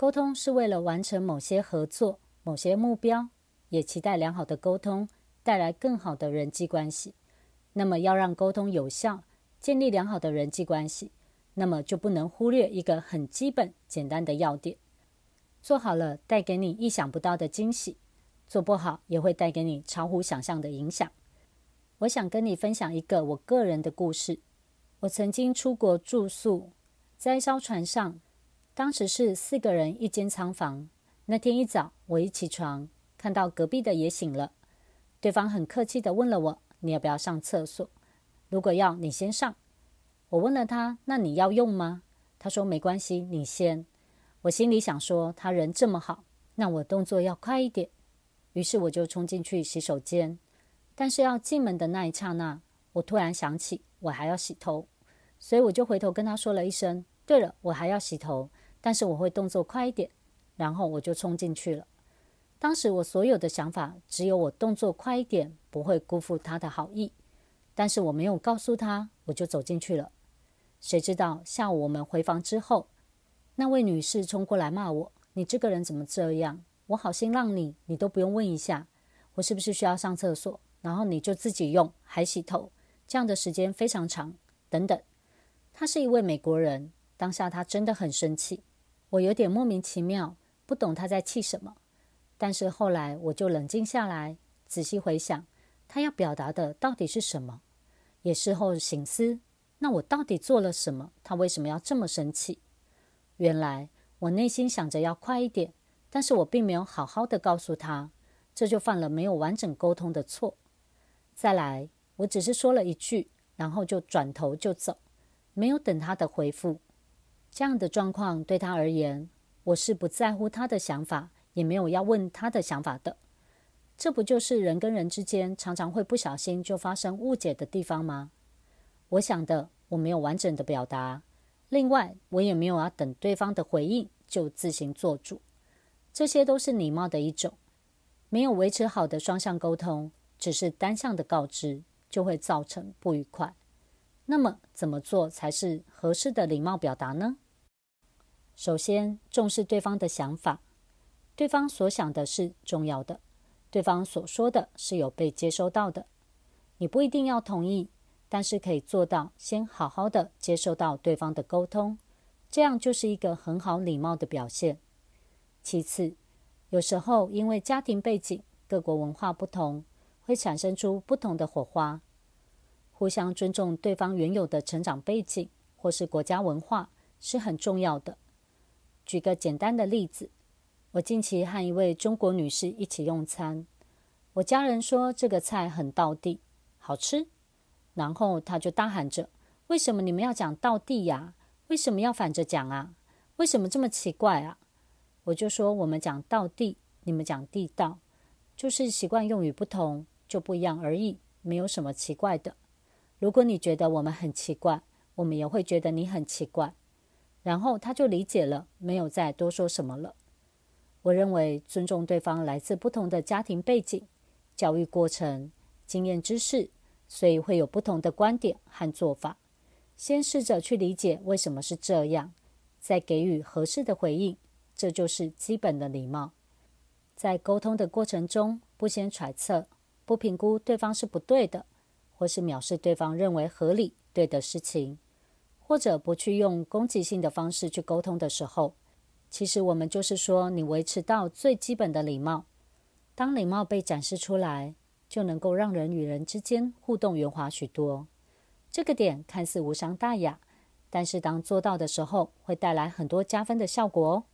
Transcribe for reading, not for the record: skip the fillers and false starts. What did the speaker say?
沟通是为了完成某些合作、某些目标，也期待良好的沟通带来更好的人际关系。那么要让沟通有效，建立良好的人际关系，那么就不能忽略一个很基本简单的要点。做好了带给你意想不到的惊喜，做不好也会带给你超乎想象的影响。我想跟你分享一个我个人的故事。我曾经出国住宿，在一艘船上，当时是4个人一间舱房。那天一早，我一起床，看到隔壁的也醒了。对方很客气地问了我，你要不要上厕所？如果要，你先上。我问了他，那你要用吗？他说没关系，你先。我心里想说，他人这么好，那我动作要快一点。于是我就冲进去洗手间，但是要进门的那一刹那，我突然想起我还要洗头，所以我就回头跟他说了一声，对了，我还要洗头，但是我会动作快一点。然后我就冲进去了。当时我所有的想法只有我动作快一点，不会辜负他的好意，但是我没有告诉他，我就走进去了。谁知道下午我们回房之后，那位女士冲过来骂我，你这个人怎么这样？我好心让你，你都不用问一下我是不是需要上厕所，然后你就自己用，还洗头，这样的时间非常长，等等。他是一位美国人，当下他真的很生气，我有点莫名其妙，不懂他在气什么。但是后来我就冷静下来，仔细回想他要表达的到底是什么，也事后省思，那我到底做了什么？他为什么要这么生气？原来我内心想着要快一点，但是我并没有好好的告诉他，这就犯了没有完整沟通的错。再来，我只是说了一句，然后就转头就走，没有等他的回复。这样的状况对他而言，我是不在乎他的想法，也没有要问他的想法的。这不就是人跟人之间常常会不小心就发生误解的地方吗？我想的我没有完整的表达，另外我也没有要等对方的回应就自行做主，这些都是礼貌的一种。没有维持好的双向沟通，只是单向的告知，就会造成不愉快。那么怎么做才是合适的礼貌表达呢？首先，重视对方的想法，对方所想的是重要的，对方所说的是有被接收到的。你不一定要同意，但是可以做到先好好的接受到对方的沟通，这样就是一个很好礼貌的表现。其次，有时候因为家庭背景、各国文化不同，会产生出不同的火花。互相尊重对方原有的成长背景或是国家文化是很重要的。举个简单的例子，我近期和一位中国女士一起用餐，我家人说这个菜很道地，好吃，然后她就大喊着，为什么你们要讲道地呀？为什么要反着讲啊？为什么这么奇怪啊？我就说我们讲道地，你们讲地道，就是习惯用语不同，就不一样而已，没有什么奇怪的。如果你觉得我们很奇怪，我们也会觉得你很奇怪。然后他就理解了，没有再多说什么了。我认为尊重对方来自不同的家庭背景、教育过程、经验知识，所以会有不同的观点和做法。先试着去理解为什么是这样，再给予合适的回应，这就是基本的礼貌。在沟通的过程中，不先揣测，不评估对方是不对的，或是藐视对方认为合理对的事情，或者不去用攻击性的方式去沟通的时候，其实我们就是说你维持到最基本的礼貌。当礼貌被展示出来，就能够让人与人之间互动圆滑许多。这个点看似无伤大雅，但是当做到的时候，会带来很多加分的效果哦。